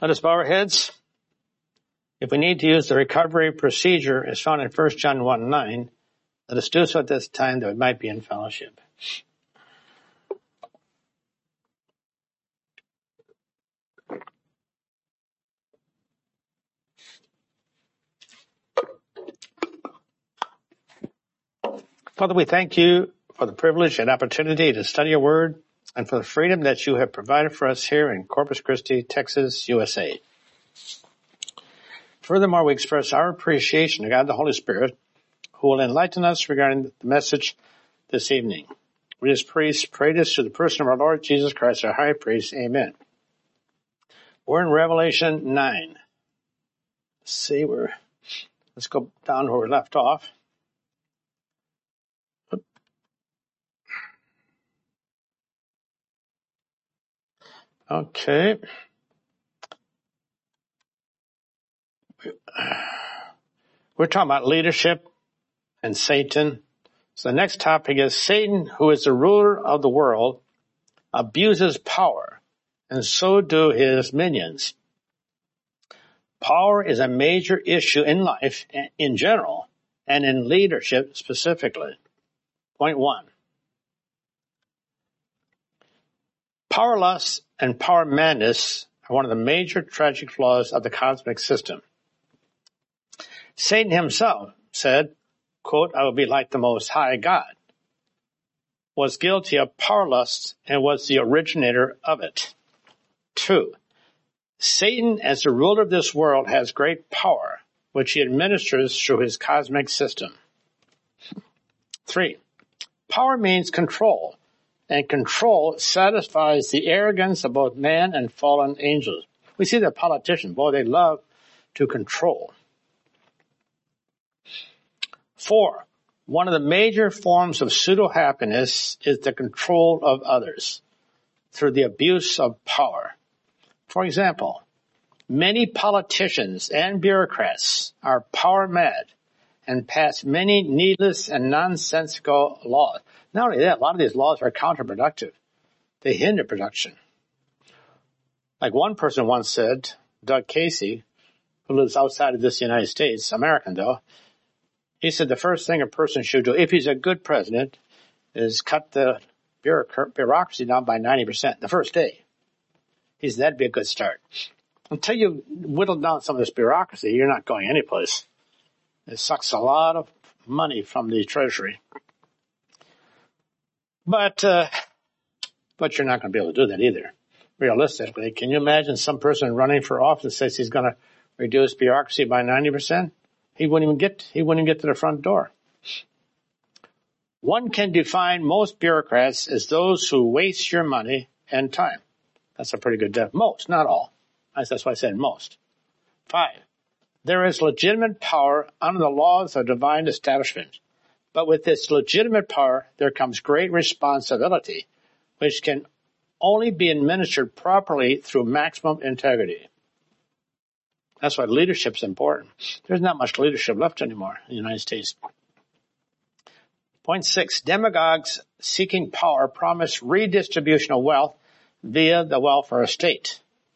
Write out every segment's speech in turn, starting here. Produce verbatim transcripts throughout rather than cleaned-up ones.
Let us bow our heads. If we need to use the recovery procedure as found in First John one nine, let us do so at this time that we might be in fellowship. Father, we thank you for the privilege and opportunity to study your word and for the freedom that you have provided for us here in Corpus Christi, Texas, U S A. Furthermore, we express our appreciation to God the Holy Spirit, who will enlighten us regarding the message this evening. We as priests pray this to the person of our Lord Jesus Christ, our high priest. Amen. We're in Revelation nine. Let's see, we're, let's go down where we left off. Okay. We're talking about leadership and Satan. So the next topic is Satan, who is the ruler of the world, abuses power, and so do his minions. Power is a major issue in life in general and in leadership specifically. Point one. Power lust and power madness are one of the major tragic flaws of the cosmic system. Satan himself said, quote, I will be like the Most High God, was guilty of power lust and was the originator of it. Two, Satan, as the ruler of this world, has great power, which he administers through his cosmic system. Three, power means control, and control satisfies the arrogance of both man and fallen angels. We see that politicians, boy, they love to control. Four, one of the major forms of pseudo-happiness is the control of others through the abuse of power. For example, many politicians and bureaucrats are power mad and pass many needless and nonsensical laws. Not only that, a lot of these laws are counterproductive. They hinder production. Like one person once said, Doug Casey, who lives outside of this United States, American though, he said the first thing a person should do, if he's a good president, is cut the bureaucracy down by ninety percent the first day. He said that'd be a good start. Until you whittle down some of this bureaucracy, you're not going anyplace. It sucks a lot of money from the treasury. But, uh, but you're not going to be able to do that either. Realistically, can you imagine some person running for office says he's going to reduce bureaucracy by ninety percent? He wouldn't even get, he wouldn't even get to the front door. One can define most bureaucrats as those who waste your money and time. That's a pretty good definition. Most, not all. That's why I said most. Five, there is legitimate power under the laws of divine establishment. But with this legitimate power, there comes great responsibility, which can only be administered properly through maximum integrity. That's why leadership is important. There's not much leadership left anymore in the United States. Point six, demagogues seeking power promise redistribution of wealth via the welfare state.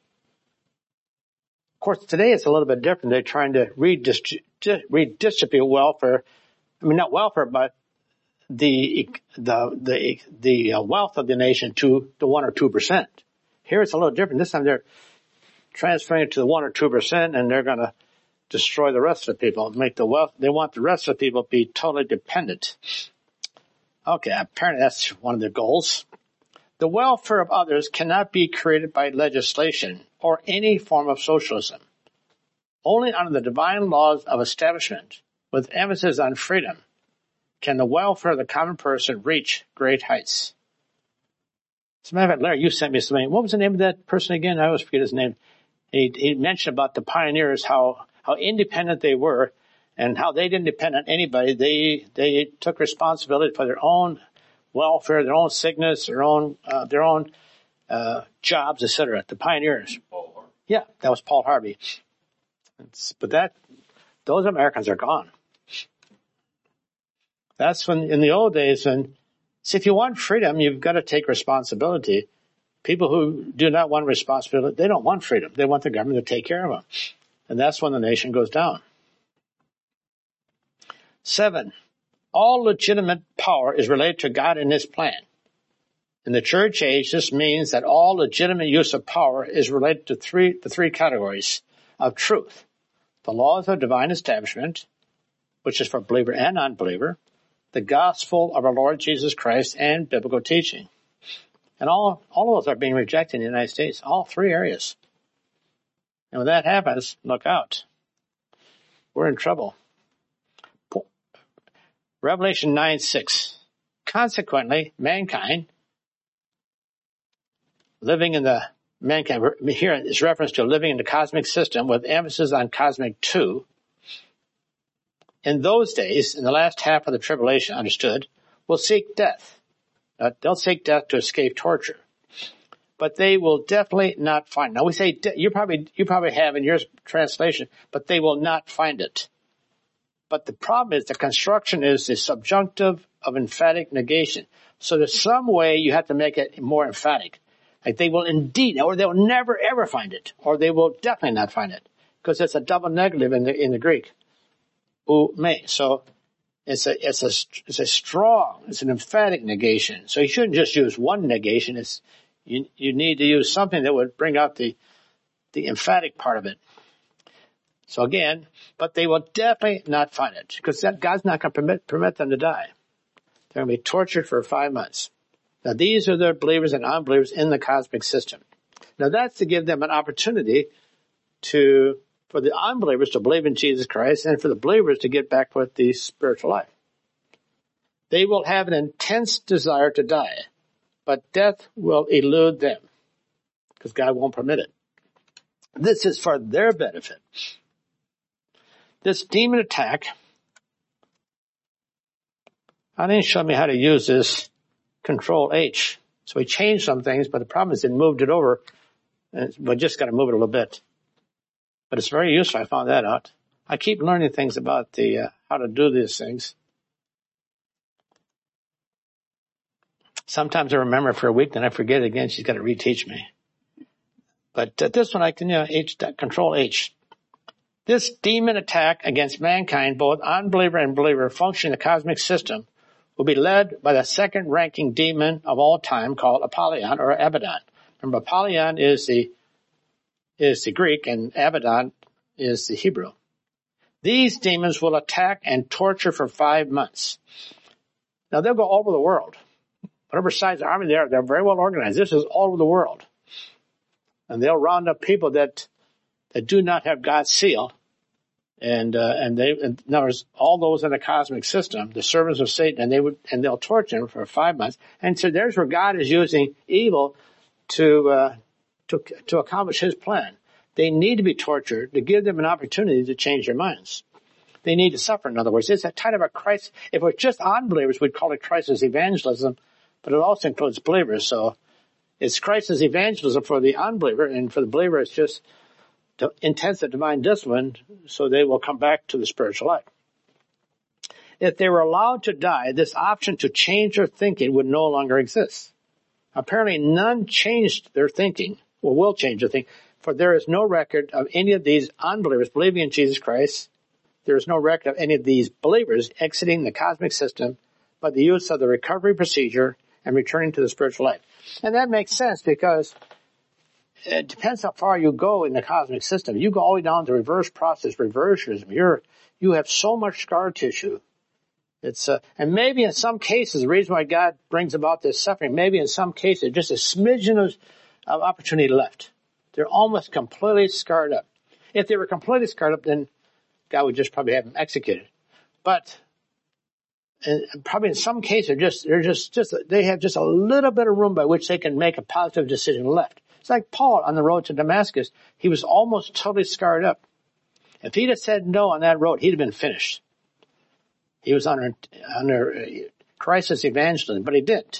Of course, today it's a little bit different. They're trying to redistribute, redistribute welfare. I mean, not welfare, but the the the the wealth of the nation to the one or two percent. Here it's a little different. This time they're transferring it to the one or two percent, and they're going to destroy the rest of the people. Make the wealth. They want the rest of the people to be totally dependent. Okay, apparently that's one of their goals. The welfare of others cannot be created by legislation or any form of socialism. Only under the divine laws of establishment, with emphasis on freedom, can the welfare of the common person reach great heights. As a matter of fact, Larry, you sent me something. What was the name of that person again? I always forget his name. He, he mentioned about the pioneers, how, how independent they were and how they didn't depend on anybody. They, they took responsibility for their own welfare, their own sickness, their own, uh, their own, uh, jobs, et cetera. The pioneers. Yeah, that was Paul Harvey. It's, but that, those Americans are gone. That's when, in the old days, when, see, if you want freedom, you've got to take responsibility People who do not want responsibility, they don't want freedom. They want the government to take care of them. And that's when the nation goes down. Seven, all legitimate power is related to God and his plan. In the church age, this means that all legitimate use of power is related to three, the three categories of truth. The laws of divine establishment, which is for believer and unbeliever, the gospel of our Lord Jesus Christ, and biblical teaching. And all, all of those are being rejected in the United States, all three areas. And when that happens, look out. We're in trouble. Revelation nine six. Consequently, mankind, living in the, mankind, here is reference to living in the cosmic system with emphasis on cosmic two. In those days, in the last half of the tribulation, understood, will seek death. Uh, they'll seek death to escape torture. But they will definitely not find it. Now we say, de- you probably, you probably have in your translation, but they will not find it. But the problem is the construction is the subjunctive of emphatic negation. So there's some way you have to make it more emphatic. Like they will indeed, or they'll never ever find it, or they will definitely not find it. Because it's a double negative in the, in the Greek. U me. So it's a, it's a, it's a strong, it's an emphatic negation. So you shouldn't just use one negation. It's, you, you need to use something that would bring out the, the emphatic part of it. So again, but they will definitely not find it because that God's not going to permit, permit them to die. They're going to be tortured for five months. Now these are the believers and unbelievers in the cosmic system. Now that's to give them an opportunity to, for the unbelievers to believe in Jesus Christ and for the believers to get back with the spiritual life. They will have an intense desire to die, but death will elude them because God won't permit it. This is for their benefit. This demon attack, I didn't show me how to use this Control H. So we changed some things, but the problem is it moved it over. And we're just got to move it a little bit. But it's very useful. I found that out. I keep learning things about the uh, how to do these things. Sometimes I remember for a week, then I forget it again. She's got to reteach me. But uh, this one I can, you know, H, Control H. This demon attack against mankind, both unbeliever and believer, function in the cosmic system, will be led by the second-ranking demon of all time called Apollyon or Abaddon. Remember, Apollyon is the is the Greek and Abaddon is the Hebrew. These demons will attack and torture for five months. Now they'll go all over the world. Whatever size the army they are, they're very well organized. This is all over the world. And they'll round up people that that do not have God's seal. And, uh, and they, and in other words, all those in the cosmic system, the servants of Satan, and they would, and they'll torture them for five months. And so there's where God is using evil to, uh, to, to accomplish his plan. They need to be tortured to give them an opportunity to change their minds. They need to suffer, in other words. It's a kind of a crisis. If it was just unbelievers, we'd call it crisis evangelism, but it also includes believers. So it's crisis evangelism for the unbeliever, and for the believer, it's just to intensive divine discipline so they will come back to the spiritual life. If they were allowed to die, this option to change their thinking would no longer exist. Apparently none changed their thinking, or will change their thinking, for there is no record of any of these unbelievers believing in Jesus Christ. There is no record of any of these believers exiting the cosmic system by the use of the recovery procedure and returning to the spiritual life. And that makes sense because it depends how far you go in the cosmic system. You go all the way down to reverse process reversionism. You're, you have so much scar tissue. It's, uh, and maybe in some cases, the reason why God brings about this suffering, maybe in some cases, just a smidgen of, of opportunity left. They're almost completely scarred up. If they were completely scarred up, then God would just probably have them executed. But, and probably in some cases, they're just, they're just, just, they have just a little bit of room by which they can make a positive decision left. It's like Paul on the road to Damascus. He was almost totally scarred up. If he'd have said no on that road, he'd have been finished. He was under, under crisis evangelism, but he didn't.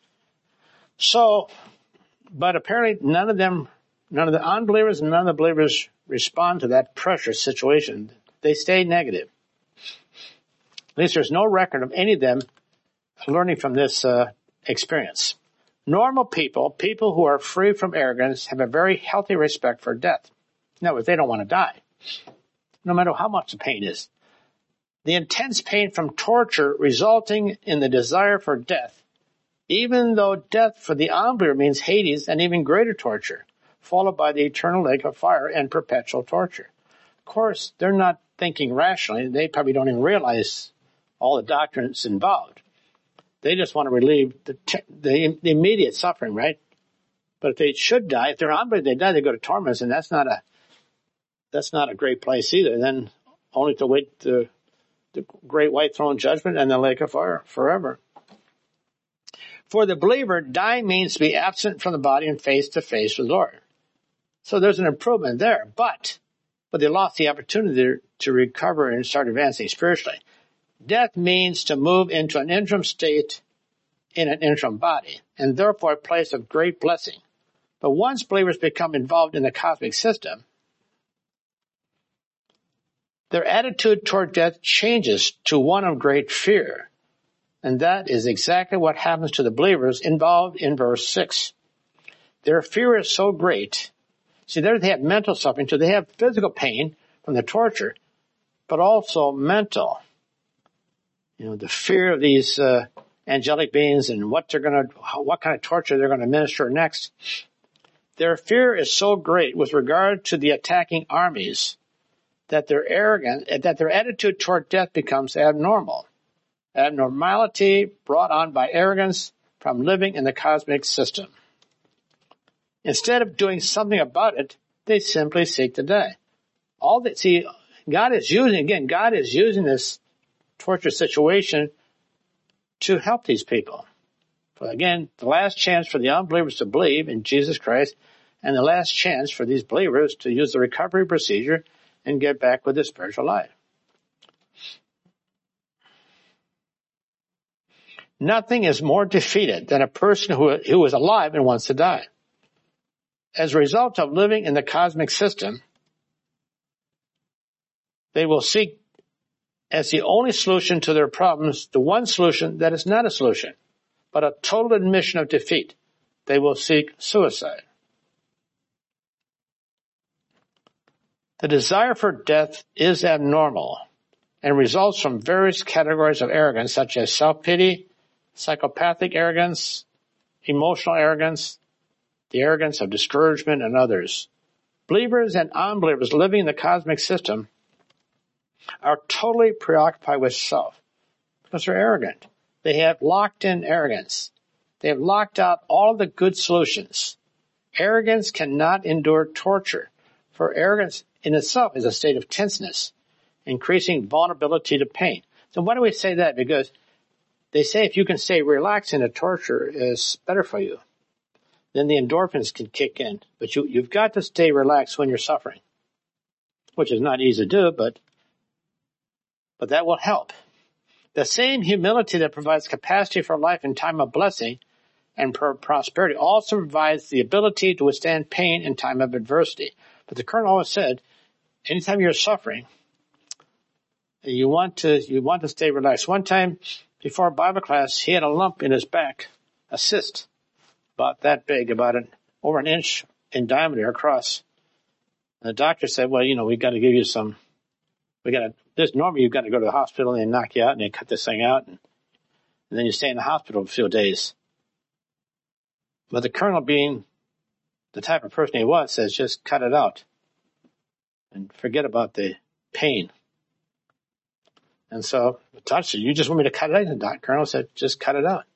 So, but apparently none of them, none of the unbelievers and none of the believers respond to that pressure situation. They stay negative. At least there's no record of any of them learning from this uh, experience. Normal people, people who are free from arrogance, have a very healthy respect for death. In other words, they don't want to die, no matter how much the pain is. The intense pain from torture resulting in the desire for death, even though death for the unbeliever means Hades and even greater torture, followed by the eternal lake of fire and perpetual torture. Of course, they're not thinking rationally. They probably don't even realize all the doctrines involved. They just want to relieve the, the, the immediate suffering, right? But if they should die, if they're unbelievers, they die, they go to torments, and that's not a that's not a great place either. Then only to wait the the great white throne judgment and the lake of fire forever. For the believer, dying means to be absent from the body and face to face with the Lord. So there's an improvement there, but but they lost the opportunity to recover and start advancing spiritually. Death means to move into an interim state in an interim body, and therefore a place of great blessing. But once believers become involved in the cosmic system, their attitude toward death changes to one of great fear. And that is exactly what happens to the believers involved in verse six. Their fear is so great. See, there they have mental suffering, so they have physical pain from the torture, but also mental. You know, the fear of these uh, angelic beings and what they're going to, what kind of torture they're going to administer next. Their fear is so great with regard to the attacking armies that their arrogance, that their attitude toward death becomes abnormal. Abnormality brought on by arrogance from living in the cosmic system. Instead of doing something about it, they simply seek to die. All that, see, God is using, again, God is using this torture situation to help these people. But again, the last chance for the unbelievers to believe in Jesus Christ, and the last chance for these believers to use the recovery procedure and get back with their spiritual life. Nothing is more defeated than a person who, who is alive and wants to die. As a result of living in the cosmic system, they will seek as the only solution to their problems the one solution that is not a solution, but a total admission of defeat. They will seek suicide. The desire for death is abnormal and results from various categories of arrogance such as self-pity, psychopathic arrogance, emotional arrogance, the arrogance of discouragement, and others. Believers and unbelievers living in the cosmic system are totally preoccupied with self because they're arrogant. They have locked in arrogance. They have locked out all the good solutions. Arrogance cannot endure torture, for arrogance in itself is a state of tenseness, increasing vulnerability to pain. So why do we say that? Because they say if you can stay relaxed in a torture is better for you. Then the endorphins can kick in. But you, you've got to stay relaxed when you're suffering, which is not easy to do, but, but that will help. The same humility that provides capacity for life in time of blessing and prosperity also provides the ability to withstand pain in time of adversity. But the Colonel always said, anytime you're suffering, you want to, you want to stay relaxed. One time before Bible class, he had a lump in his back, a cyst, about that big, about an, over an inch in diameter across. And the doctor said, well, you know, we got to give you some, we got to, this normally you've got to go to the hospital and they knock you out and they cut this thing out and, and then you stay in the hospital for a few days. But the Colonel, being the type of person he was, says just cut it out and forget about the pain. And so the doctor said, you just want me to cut it out? And the Colonel said, just cut it out.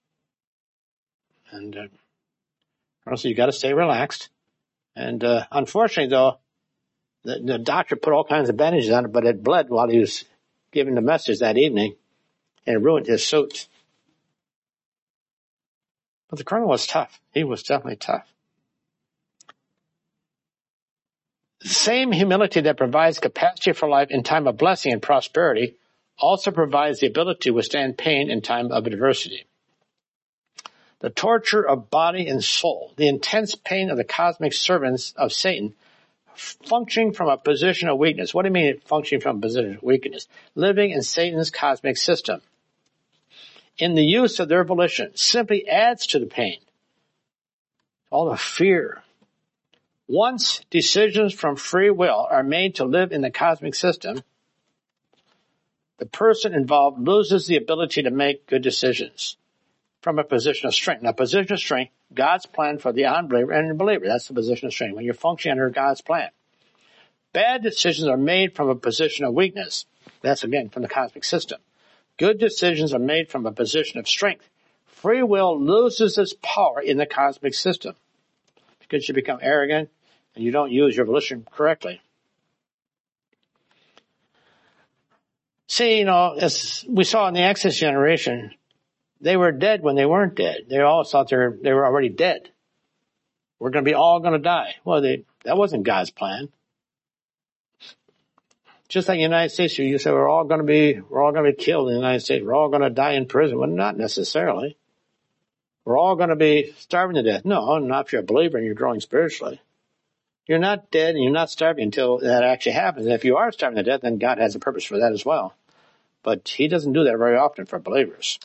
And uh, Colonel said, you got to stay relaxed. And uh, unfortunately, though, the, the doctor put all kinds of bandages on it, but it bled while he was giving the message that evening, and it ruined his suit. But the Colonel was tough. He was definitely tough. The same humility that provides capacity for life in time of blessing and prosperity also provides the ability to withstand pain in time of adversity. The torture of body and soul, the intense pain of the cosmic servants of Satan, functioning from a position of weakness. What do you mean functioning from a position of weakness? Living in Satan's cosmic system, in the use of their volition, simply adds to the pain all the fear. Once decisions from free will are made to live in the cosmic system, the person involved loses the ability to make good decisions from a position of strength. Now, position of strength, God's plan for the unbeliever and the believer. That's the position of strength, when you're functioning under God's plan. Bad decisions are made from a position of weakness. That's, again, from the cosmic system. Good decisions are made from a position of strength. Free will loses its power in the cosmic system because you become arrogant and you don't use your volition correctly. See, you know, as we saw in the Exodus generation, they were dead when they weren't dead. They all thought they were, they were already dead. We're going to be all going to die. Well, they, that wasn't God's plan. Just like the United States, you say we're all going to be, we're all going to be killed in the United States. We're all going to die in prison. Well, not necessarily. We're all going to be starving to death. No, not if you're a believer and you're growing spiritually. You're not dead and you're not starving until that actually happens. And if you are starving to death, then God has a purpose for that as well. But he doesn't do that very often for believers.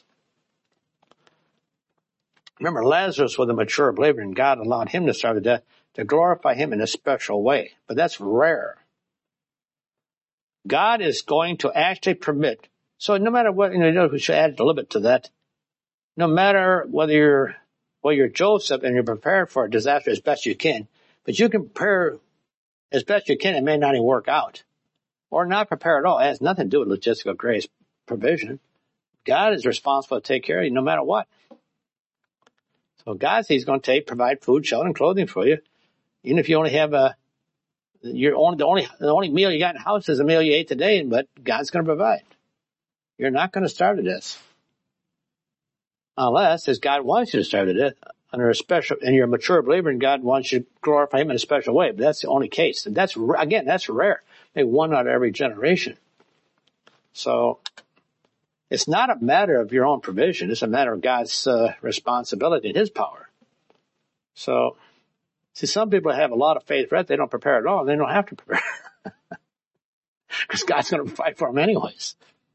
Remember, Lazarus was a mature believer, and God allowed him to starve to death to glorify him in a special way. But that's rare. God is going to actually permit. So no matter what, you know, we should add a little bit to that. No matter whether you're, well, you're Joseph and you're prepared for a disaster as best you can, but you can prepare as best you can. It may not even work out, or not prepare at all. It has nothing to do with logistical grace provision. God is responsible to take care of you no matter what. So God says he's going to take, provide food, shelter, and clothing for you. Even if you only have a, you're only, the only, the only meal you got in the house is a meal you ate today, but God's going to provide. You're not going to starve to death. Unless, as God wants you to starve to death, under a special, and you're a mature believer and God wants you to glorify him in a special way. But that's the only case. And that's, again, that's rare. Maybe one out of every generation. So, it's not a matter of your own provision. It's a matter of God's uh, responsibility and his power. So, see, some people have a lot of faith, right? They don't prepare at all. They don't have to prepare. Because God's going to provide for them anyways.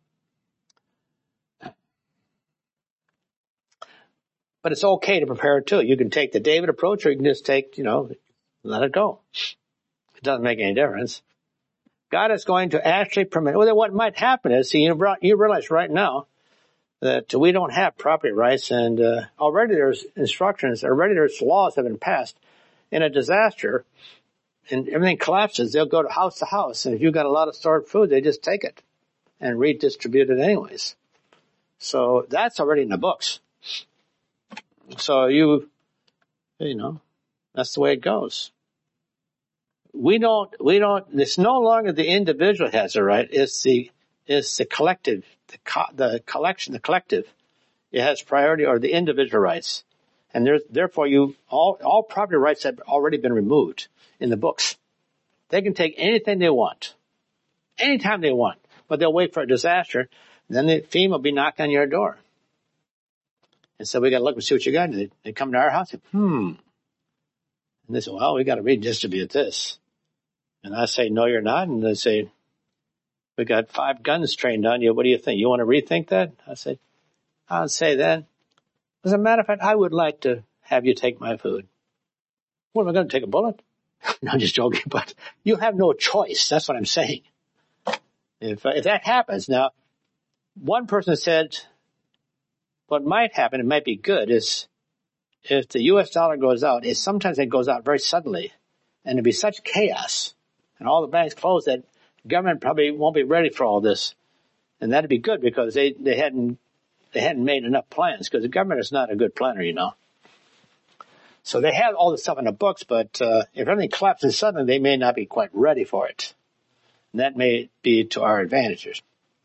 But it's okay to prepare too. You can take the David approach, or you can just take, you know, let it go. It doesn't make any difference. God is going to actually permit. Well, what might happen is, see, you, you realize right now that we don't have property rights, and uh, already there's instructions, already there's laws that have been passed. In a disaster, and everything collapses, they'll go to house to house, and if you've got a lot of stored food, they just take it and redistribute it anyways. So that's already in the books. So you, you know, that's the way it goes. We don't, we don't, it's no longer the individual has a right, it's the, it's the collective, the, co, the collection, the collective. It has priority, or the individual rights. And there's, therefore you, all, all property rights have already been removed in the books. They can take anything they want, anytime they want, but they'll wait for a disaster. Then the FEMA will be knocking on your door. And so we got to look and see what you got. They, they come to our house and, hmm. And they say, well, we got to redistribute this. And I say, no, you're not. And they say, we got five guns trained on you. What do you think? You want to rethink that? I say, I'll say that. As a matter of fact, I would like to have you take my food. What, am I going to take a bullet? No, I'm just joking, but you have no choice. That's what I'm saying. If, if that happens, now, one person said, what might happen, it might be good, is if the U S dollar goes out, is sometimes it goes out very suddenly, and it'd be such chaos, and all the banks close, that the government probably won't be ready for all this. And that'd be good, because they, they hadn't, they hadn't made enough plans, because the government is not a good planner, you know. So they have all this stuff in the books, but uh, if everything collapses suddenly, they may not be quite ready for it. And that may be to our advantages.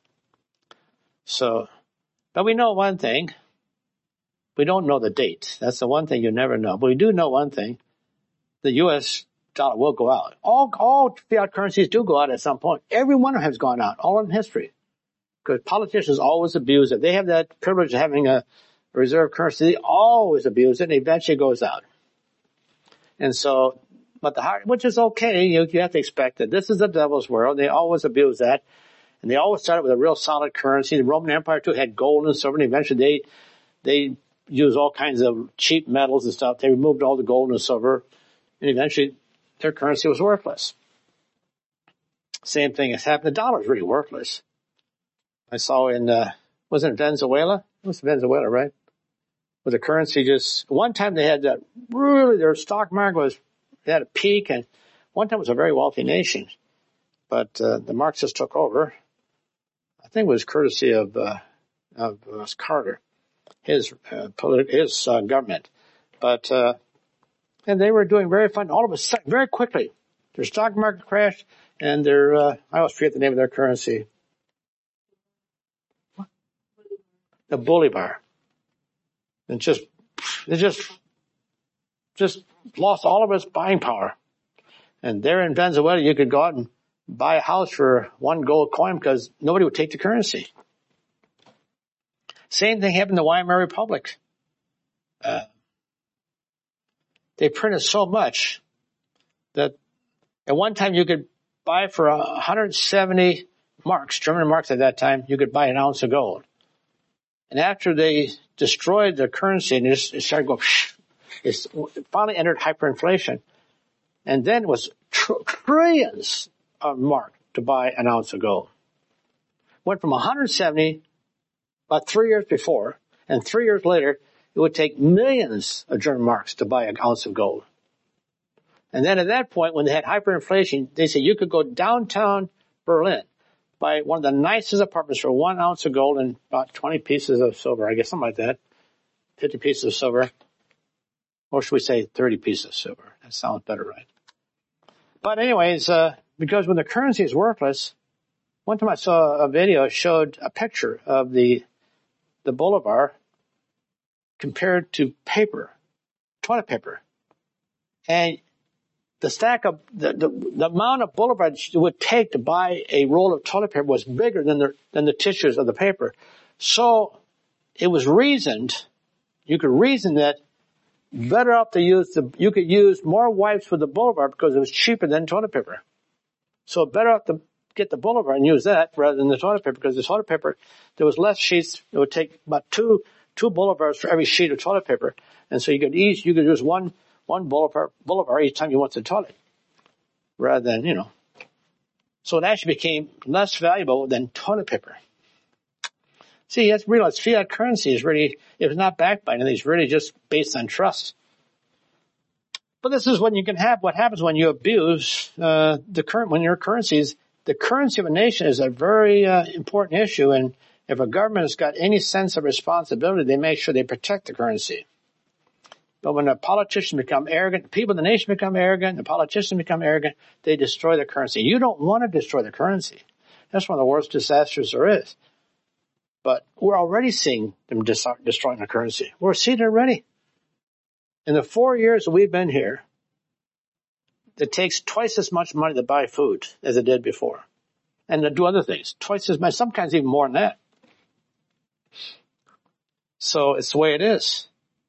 So, but we know one thing. We don't know the date. That's the one thing you never know. But we do know one thing. The U S dollar will go out. All, all fiat currencies do go out at some point. Every one of them has gone out, all in history. Because politicians always abuse it. They have that privilege of having a reserve currency. They always abuse it, and eventually it goes out. And so, but the hard, which is okay, you, you have to expect that. This is the devil's world. They always abuse that. And they always started with a real solid currency. The Roman Empire too had gold and silver, and eventually they, they used all kinds of cheap metals and stuff. They removed all the gold and silver, and eventually their currency was worthless. Same thing has happened. The dollar is really worthless. I saw in, uh, wasn't it Venezuela? It was Venezuela, right? Where the currency just, one time they had that really, their stock market was, they had a peak, and one time it was a very wealthy nation. But, uh, the Marxists took over. I think it was courtesy of, uh, of uh, Carter, his, uh, politi- his, uh, government. But, uh, and they were doing very fine, all of a sudden, very quickly. Their stock market crashed, and their, uh, I always forget the name of their currency. The Bolivar. And just, it just, just lost all of its buying power. And there in Venezuela, you could go out and buy a house for one gold coin because nobody would take the currency. Same thing happened in the Weimar Republic. Uh, they printed so much that at one time you could buy for one hundred seventy marks, German marks at that time, you could buy an ounce of gold. And after they destroyed the currency and it, just, it started going, it finally entered hyperinflation. And then it was tr- trillions of marks to buy an ounce of gold. Went from one hundred seventy about three years before, and three years later, it would take millions of German marks to buy an ounce of gold. And then at that point, when they had hyperinflation, they said you could go downtown Berlin, buy one of the nicest apartments for one ounce of gold and about twenty pieces of silver, I guess, something like that, fifty pieces of silver. Or should we say thirty pieces of silver? That sounds better, right? But anyways, uh, because when the currency is worthless, one time I saw a video showed a picture of the, the Bolivar compared to paper, toilet paper. And the stack of, the, the, the amount of Bolivar it would take to buy a roll of toilet paper was bigger than the, than the tissues of the paper. So it was reasoned, you could reason that better off to use the, you could use more wipes with the Bolivar because it was cheaper than toilet paper. So better off to get the Bolivar and use that rather than the toilet paper, because the toilet paper, there was less sheets. It would take about two, two Bolivars for every sheet of toilet paper. And so you could each, you could use one, one Bolivar, Bolivar each time you went to the toilet rather than, you know. So it actually became less valuable than toilet paper. See, you have to realize fiat currency is really, if it's not backed by anything, it's really just based on trust. But this is when you can have, what happens when you abuse, uh, the current, when your currencies, the currency of a nation is a very, uh, important issue. And if a government has got any sense of responsibility, they make sure they protect the currency. But when the politicians become arrogant, people in the nation become arrogant, the politicians become arrogant, they destroy the currency. You don't want to destroy the currency. That's one of the worst disasters there is. But we're already seeing them dis- destroying the currency. We're seeing it already. In the four years that we've been here, it takes twice as much money to buy food as it did before. And to do other things. Twice as much, sometimes even more than that. So it's the way it is.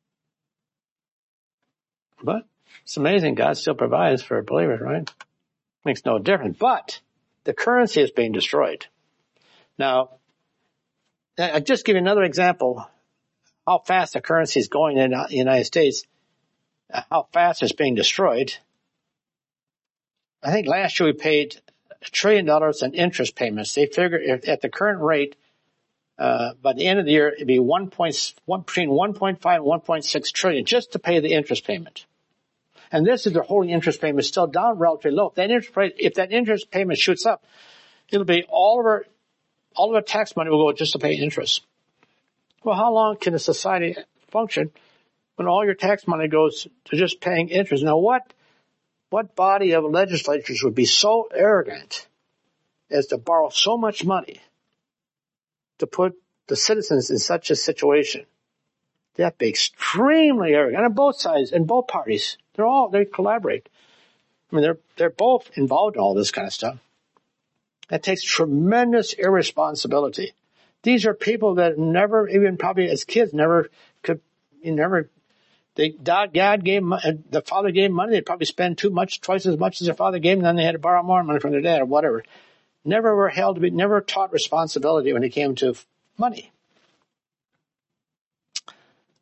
But it's amazing. God still provides for believers, right? Makes no difference. But the currency is being destroyed. Now, I'll just give you another example how fast the currency is going in the United States, how fast it's being destroyed. I think last year we paid a trillion dollars in interest payments. They figure if, at the current rate, uh, by the end of the year, it'd be one point, one, between one point five and one point six trillion just to pay the interest payment. And this is the holding interest payment still down relatively low. If that interest rate, if that interest payment shoots up, it'll be all of our, all of our tax money will go just to pay interest. Well, how long can a society function when all your tax money goes to just paying interest? Now, what, what body of legislatures would be so arrogant as to borrow so much money to put the citizens in such a situation? That'd be extremely arrogant. And on both sides, and both parties, they're all, they collaborate. I mean, they're, they're both involved in all this kind of stuff. That takes tremendous irresponsibility. These are people that never, even probably as kids, never could, you never, they, God gave, the father gave money, they'd probably spend too much, twice as much as their father gave, and then they had to borrow more money from their dad or whatever. Never were held to be, never taught responsibility when it came to money.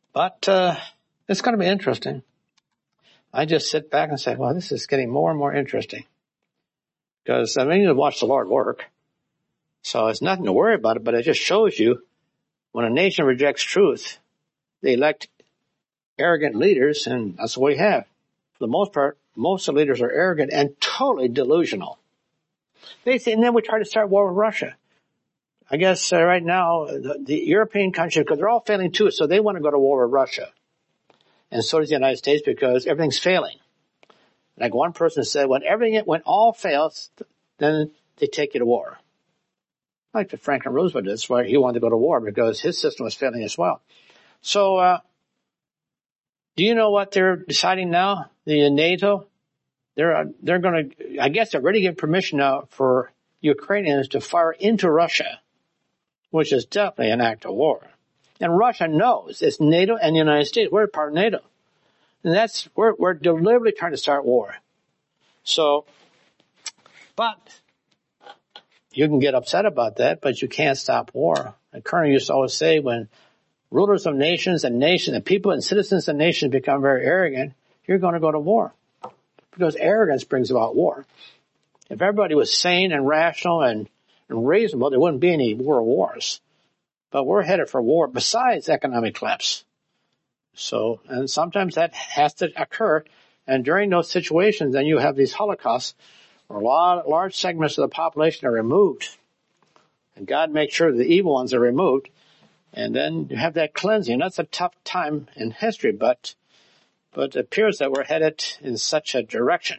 But uh, it's going to be interesting. I just sit back and say, well, this is getting more and more interesting. Because I mean, you watch the Lord work. So it's nothing to worry about it, but it just shows you when a nation rejects truth, they elect arrogant leaders, and that's what we have. For the most part, most of the leaders are arrogant and totally delusional. They say, and then we try to start war with Russia. I guess uh, right now, the, the European countries, because they're all failing too, so they want to go to war with Russia. And so does the United States because everything's failing. Like one person said, when everything, when all fails, then they take you to war. Like the Franklin Roosevelt did, that's why he wanted to go to war because his system was failing as well. So, uh, do you know what they're deciding now? The NATO, they're, they're going to, I guess they're already giving permission now for Ukrainians to fire into Russia, which is definitely an act of war. And Russia knows it's NATO and the United States. We're part of NATO. And that's, we're, we're deliberately trying to start war. So, but you can get upset about that, but you can't stop war. And Colonel used to always say when rulers of nations and nations and people and citizens of nations become very arrogant, you're going to go to war. Because arrogance brings about war. If everybody was sane and rational and, and reasonable, there wouldn't be any world wars. But we're headed for war besides economic collapse. So, and sometimes that has to occur. And during those situations, then you have these holocausts where a lot, large segments of the population are removed. And God makes sure the evil ones are removed. And then you have that cleansing. That's a tough time in history, but, but it appears that we're headed in such a direction.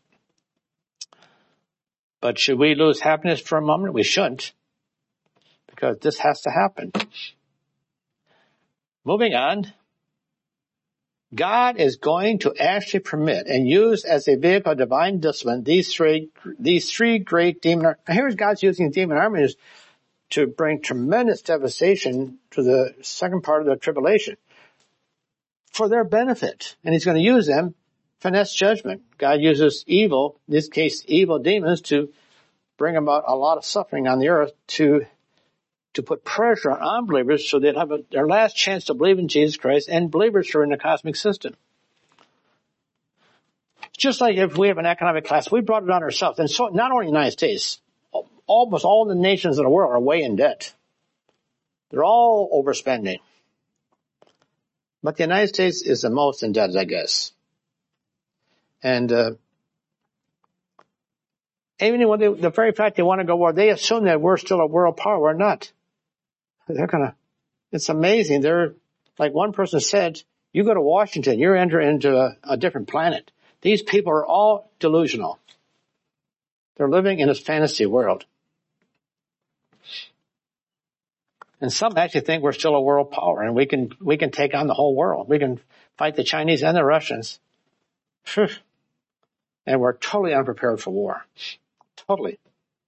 But should we lose happiness for a moment? We shouldn't. Because this has to happen. Moving on. God is going to actually permit and use as a vehicle of divine discipline these three, these three great demon armies. Here's God's using demon armies to bring tremendous devastation to the second part of the tribulation for their benefit. And he's going to use them, finesse judgment. God uses evil, in this case evil demons, to bring about a lot of suffering on the earth to to put pressure on unbelievers so they'd have a, their last chance to believe in Jesus Christ and believers who are in the cosmic system. Just like if we have an economic class, we brought it on ourselves. And so not only the United States, almost all the nations of the world are way in debt. They're all overspending. But the United States is the most in debt, I guess. And uh, even when they, the very fact they want to go to war, they assume that we're still a world power. We're not. They're gonna, it's amazing. They're, like one person said, you go to Washington, you're entering into a, a different planet. These people are all delusional. They're living in this fantasy world. And some actually think we're still a world power and we can, we can take on the whole world. We can fight the Chinese and the Russians. And we're totally unprepared for war. Totally.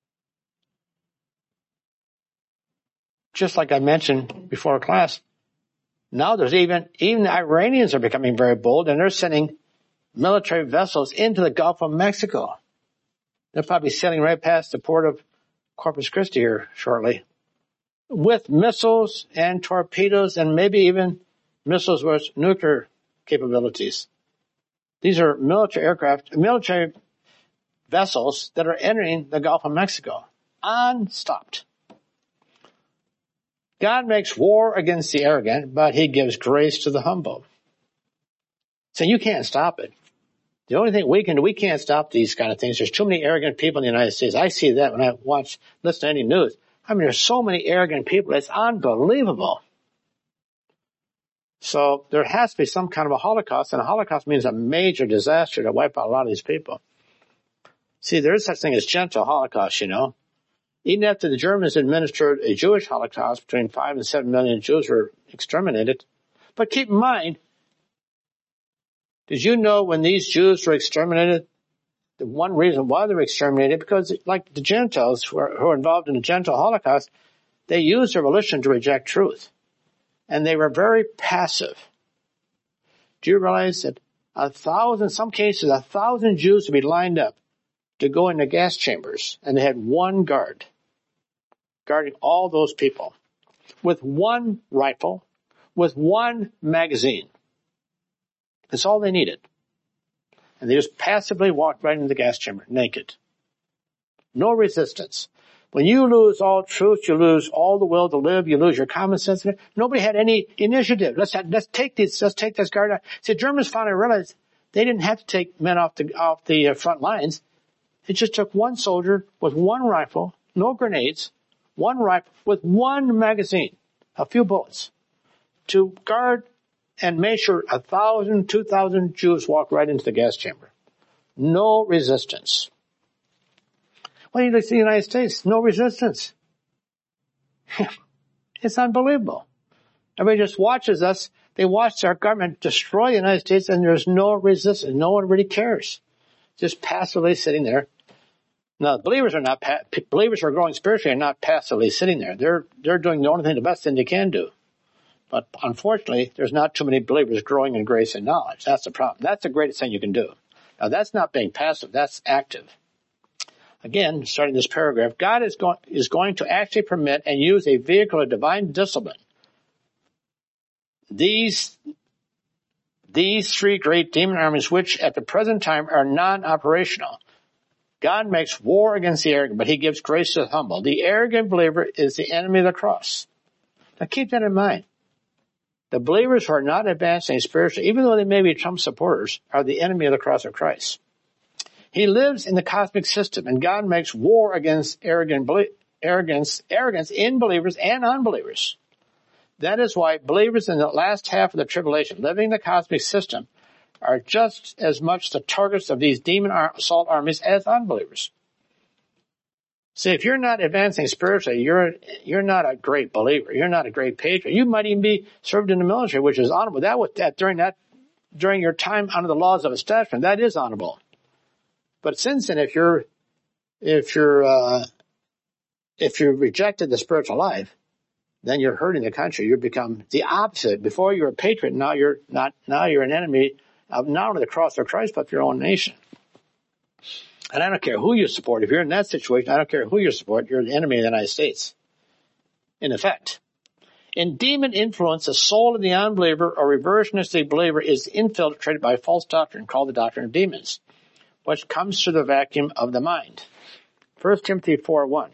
Just like I mentioned before class, now there's even, even the Iranians are becoming very bold and they're sending military vessels into the Gulf of Mexico. They'll probably be sailing right past the port of Corpus Christi here shortly with missiles and torpedoes and maybe even missiles with nuclear capabilities. These are military aircraft, military vessels that are entering the Gulf of Mexico unstopped. God makes war against the arrogant, but he gives grace to the humble. So you can't stop it. The only thing we can do, we can't stop these kind of things. There's too many arrogant people in the United States. I see that when I watch, listen to any news. I mean, there's so many arrogant people. It's unbelievable. So there has to be some kind of a Holocaust, and a Holocaust means a major disaster to wipe out a lot of these people. See, there is such thing as gentle Holocaust, you know. Even after the Germans administered a Jewish Holocaust, between five and seven million Jews were exterminated. But keep in mind, did you know when these Jews were exterminated, the one reason why they were exterminated, because like the Gentiles who are, who are involved in the Gentile Holocaust, they used their religion to reject truth. And they were very passive. Do you realize that a thousand, in some cases, a thousand Jews would be lined up to go into gas chambers, and they had one guard guarding all those people with one rifle, with one magazine. That's all they needed. And they just passively walked right into the gas chamber, naked. No resistance. When you lose all truth, you lose all the will to live, you lose your common sense. Nobody had any initiative. Let's have, let's take this, let's take this guard out. See, the Germans finally realized they didn't have to take men off the, off the uh, front lines. It just took one soldier with one rifle, no grenades, one rifle with one magazine, a few bullets, to guard and make sure a thousand, two thousand Jews walked right into the gas chamber. No resistance. When you look at the United States, no resistance. It's unbelievable. Everybody just watches us. They watch our government destroy the United States, and there's no resistance. No one really cares. Just passively sitting there. Now, believers are not, pa- believers who are growing spiritually are not passively sitting there. They're, they're doing the only thing, the best thing they can do. But unfortunately, there's not too many believers growing in grace and knowledge. That's the problem. That's the greatest thing you can do. Now, that's not being passive. That's active. Again, starting this paragraph, God is going, is going to actually permit and use a vehicle of divine discipline. These, these three great demon armies, which at the present time are non-operational. God makes war against the arrogant, but he gives grace to the humble. The arrogant believer is the enemy of the cross. Now keep that in mind. The believers who are not advancing spiritually, even though they may be Trump supporters, are the enemy of the cross of Christ. He lives in the cosmic system, and God makes war against arrogant, arrogance, arrogance in believers and unbelievers. That is why believers in the last half of the tribulation, living in the cosmic system, are just as much the targets of these demon assault armies as unbelievers. See, if you're not advancing spiritually, you're you're not a great believer. You're not a great patriot. You might even be served in the military, which is honorable. That was that during that during your time under the laws of establishment, that is honorable. But since then, if you're, if you're, uh, if you rejected the spiritual life, then you're hurting the country. You become the opposite. Before you were a patriot, now you're not, now you're an enemy of not only the cross of Christ, but your own nation. And I don't care who you support. If you're in that situation, I don't care who you support. You're the enemy of the United States. In effect. In demon influence, the soul of the unbeliever or reversionistic believer is infiltrated by a false doctrine called the doctrine of demons, which comes through the vacuum of the mind. First Timothy four one.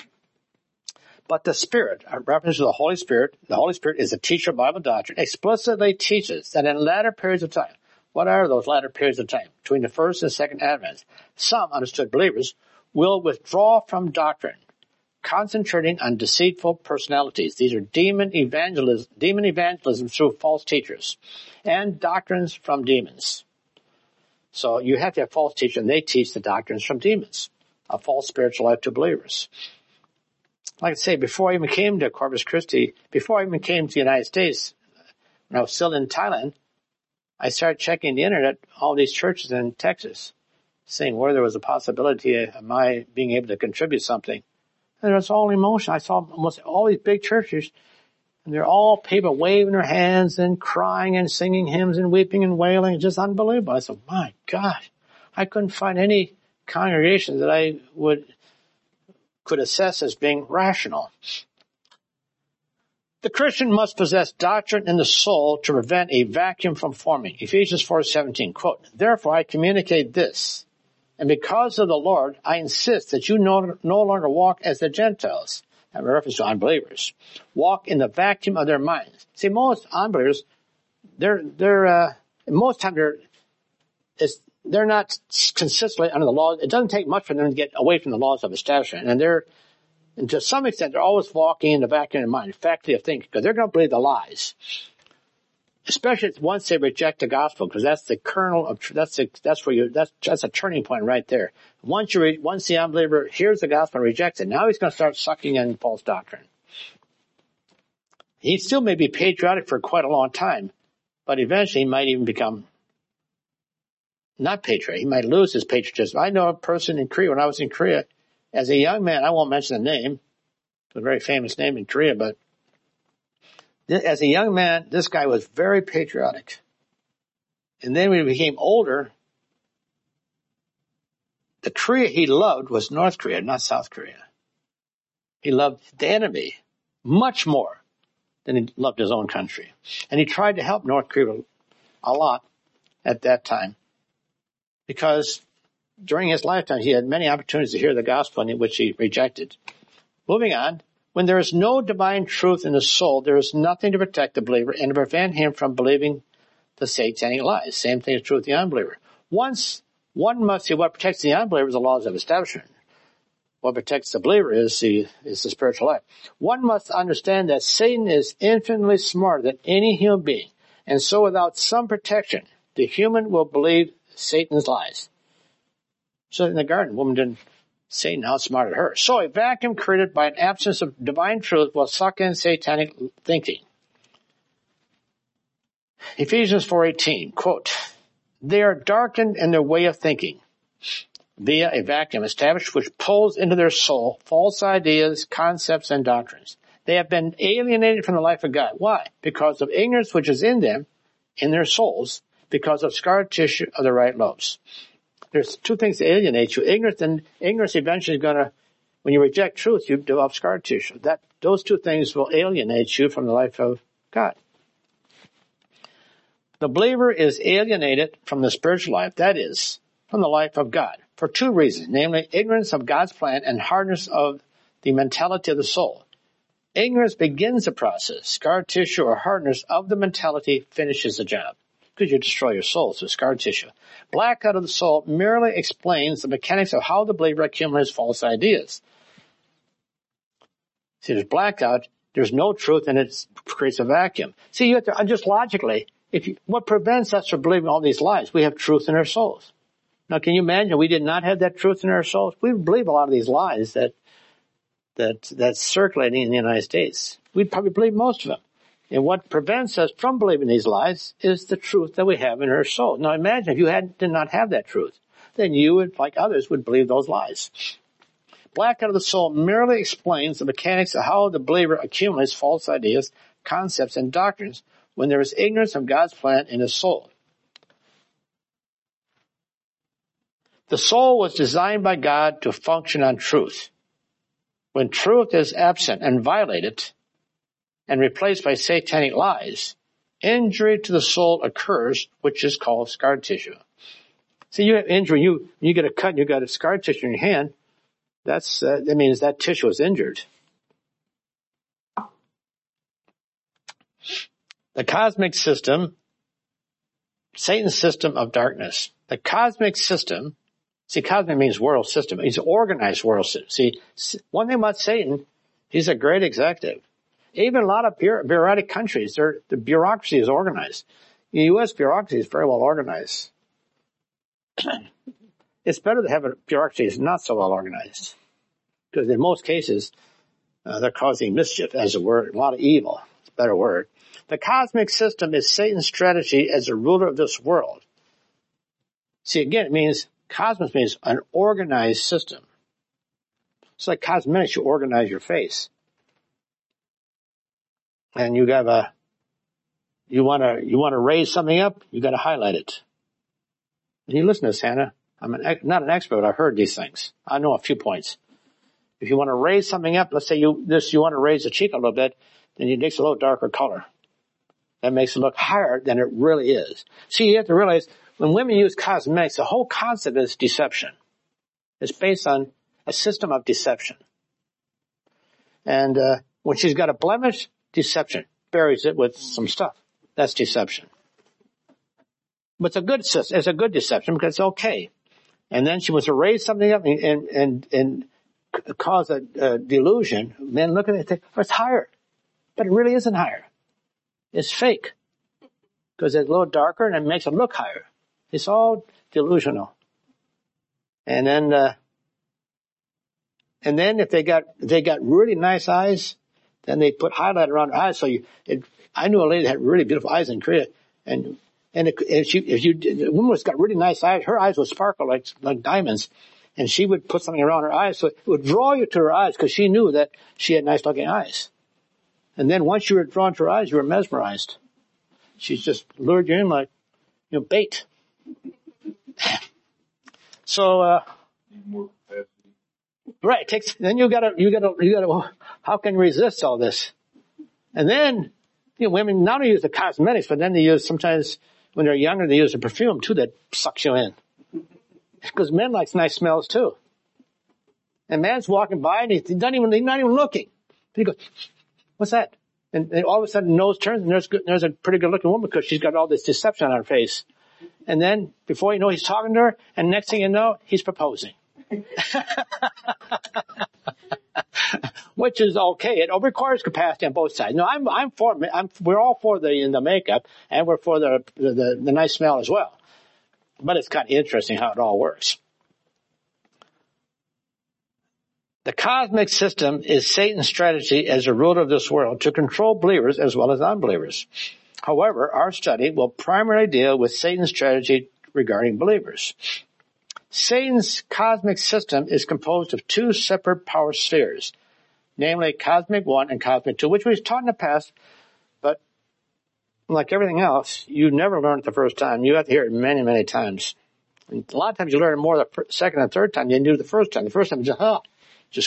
But the Spirit, a reference to the Holy Spirit, the Holy Spirit is a teacher of Bible doctrine, explicitly teaches that in latter periods of time, what are those latter periods of time? Between the first and second advent, some understood believers will withdraw from doctrine, concentrating on deceitful personalities. These are demon evangelism, demon evangelism through false teachers, and doctrines from demons. So you have to have false teachers, and they teach the doctrines from demons, a false spiritual life to believers. Like I say, before I even came to Corpus Christi, before I even came to the United States, when I was still in Thailand, I started checking the internet, all these churches in Texas, seeing where there was a possibility of my being able to contribute something. And it was all emotion. I saw almost all these big churches, and they're all people waving their hands and crying and singing hymns and weeping and wailing. It's just unbelievable. I said, my gosh, I couldn't find any congregation that I would, could assess as being rational. The Christian must possess doctrine in the soul to prevent a vacuum from forming. Ephesians four seventeen, quote, therefore I communicate this, and because of the Lord, I insist that you no, no longer walk as the Gentiles. And reference to unbelievers. Walk in the vacuum of their minds. See, most unbelievers, they're, they're, uh, most time they're, it's, they're not consistently under the law. It doesn't take much for them to get away from the laws of establishment. And they're, and to some extent, they're always walking in the vacuum of their mind, faculty of thinking, because they're going to believe the lies. Especially once they reject the gospel, because that's the kernel of, that's the, that's where you, that's, that's a turning point right there. Once you, re, once the unbeliever hears the gospel and rejects it, now he's going to start sucking in false doctrine. He still may be patriotic for quite a long time, but eventually he might even become not patriotic. He might lose his patriotism. I know a person in Korea, when I was in Korea, as a young man, I won't mention the name, it's a very famous name in Korea, but as a young man, this guy was very patriotic. And then when he became older, the Korea he loved was North Korea, not South Korea. He loved the enemy much more than he loved his own country. And he tried to help North Korea a lot at that time, because during his lifetime he had many opportunities to hear the gospel, which he rejected. Moving on. When there is no divine truth in the soul, there is nothing to protect the believer and to prevent him from believing the satanic lies. Same thing is true with the unbeliever. Once one must see what protects the unbeliever is the laws of establishment. What protects the believer is the, is the spiritual life. One must understand that Satan is infinitely smarter than any human being, and so without some protection, the human will believe Satan's lies. So in the garden, woman didn't, Satan outsmarted her. So a vacuum created by an absence of divine truth will suck in satanic thinking. Ephesians four eighteen, quote, they are darkened in their way of thinking via a vacuum established which pulls into their soul false ideas, concepts, and doctrines. They have been alienated from the life of God. Why? Because of ignorance which is in them, in their souls, because of scar tissue of the right lobes. There's two things that alienate you. Ignorance, and ignorance eventually is going to, when you reject truth, you develop scar tissue. That, those two things will alienate you from the life of God. The believer is alienated from the spiritual life, that is, from the life of God, for two reasons, namely ignorance of God's plan and hardness of the mentality of the soul. Ignorance begins the process. Scar tissue or hardness of the mentality finishes the job, because you destroy your soul through scar tissue. Blackout of the soul merely explains the mechanics of how the believer accumulates false ideas. See, there's blackout, there's no truth, and it creates a vacuum. See, you have to, just logically, if you, what prevents us from believing all these lies? We have truth in our souls. Now, can you imagine we did not have that truth in our souls? We would believe a lot of these lies that, that, that's circulating in the United States. We'd probably believe most of them. And what prevents us from believing these lies is the truth that we have in our soul. Now imagine if you had, did not have that truth, then you would, like others, would believe those lies. Blackout of the soul merely explains the mechanics of how the believer accumulates false ideas, concepts, and doctrines when there is ignorance of God's plan in his soul. The soul was designed by God to function on truth. When truth is absent and violated, and replaced by satanic lies, injury to the soul occurs, which is called scar tissue. See, you have injury, you, you get a cut, you got a scar tissue in your hand, that's, uh, that means that tissue is injured. The cosmic system, Satan's system of darkness. The cosmic system, see, cosmic means world system. He's an organized world system. See, one thing about Satan, he's a great executive. Even a lot of bureaucratic countries, the bureaucracy is organized. The U S bureaucracy is very well organized. It's better to have a bureaucracy that's not so well organized, because in most cases, uh, they're causing mischief, as a word, a lot of evil. It's a better word. The cosmic system is Satan's strategy as a ruler of this world. See, again, it means, cosmos means an organized system. It's like cosmetics, you organize your face. And you got a, you want to, you want to raise something up, you got to highlight it. And you listen to this, Hannah. I'm an, not an expert, but I've heard these things. I know a few points. If you want to raise something up, let's say you, this, you want to raise the cheek a little bit, then you mix a little darker color. That makes it look higher than it really is. See, you have to realize, when women use cosmetics, the whole concept is deception. It's based on a system of deception. And, uh, when she's got a blemish, deception. Buries it with some stuff. That's deception. But it's a good system. It's a good deception because it's okay. And then she wants to raise something up and, and, and, and cause a, a delusion. Men look at it and think, oh, it's higher. But it really isn't higher. It's fake. Because it's a little darker and it makes it look higher. It's all delusional. And then, uh, and then if they got, they got really nice eyes, then they put highlight around her eyes. So you, it, I knew a lady that had really beautiful eyes in Korea, and and it, if she, if you, the woman was got really nice eyes, her eyes would sparkle like like diamonds, and she would put something around her eyes, so it would draw you to her eyes because she knew that she had nice looking eyes. And then once you were drawn to her eyes, you were mesmerized. She just lured you in like, you know, bait. So, uh, right, it takes, then you gotta, you gotta, you gotta, how can you resist all this? And then, you know, women not only use the cosmetics, but then they use, sometimes when they're younger, they use a perfume too that sucks you in. Because men like nice smells too. And man's walking by and he's not even, he's not even looking. He goes, what's that? And, and all of a sudden the nose turns and there's, good, there's a pretty good looking woman because she's got all this deception on her face. And then before you know, he's talking to her, and next thing you know, he's proposing. Which is okay. It requires capacity on both sides. No, I'm, I'm for, I'm, we're all for the, the makeup, and we're for the, the, the, the nice smell as well. But it's kind of interesting how it all works. The cosmic system is Satan's strategy as a ruler of this world to control believers as well as unbelievers. However, our study will primarily deal with Satan's strategy regarding believers. Satan's cosmic system is composed of two separate power spheres, namely Cosmic One and Cosmic Two, which we've taught in the past, but like everything else, you never learn it the first time. You have to hear it many, many times. And a lot of times you learn it more the second and third time than you do the first time. The first time you just, huh, just,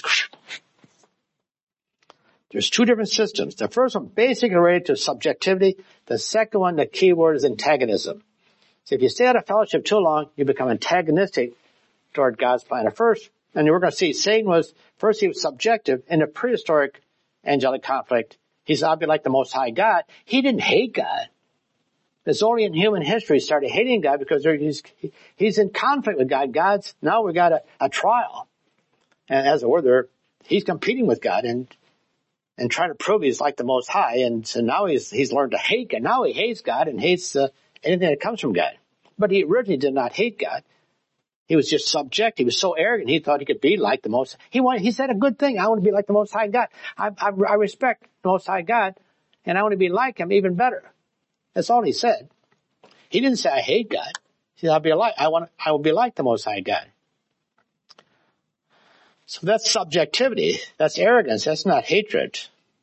there's two different systems. The first one basically related to subjectivity. The second one, the key word is antagonism. So if you stay out of fellowship too long, you become antagonistic toward God's plan. At first, and we're going to see, Satan was, first he was subjective in a prehistoric angelic conflict. He's obviously like the Most High God. He didn't hate God. It's only in human history he started hating God because he's, he's in conflict with God. God's, now we got a, a trial. And as it were, there, he's competing with God and, and trying to prove he's like the Most High. And so now he's, he's learned to hate God. Now he hates God and hates uh, anything that comes from God. But he originally did not hate God. He was just subject. He was so arrogant. He thought he could be like the Most. He wanted. He said a good thing. I want to be like the Most High God. I, I, I respect the Most High God, and I want to be like Him, even better. That's all he said. He didn't say I hate God. He said I'll be like. I want. I will be like the Most High God. So that's subjectivity. That's arrogance. That's not hatred.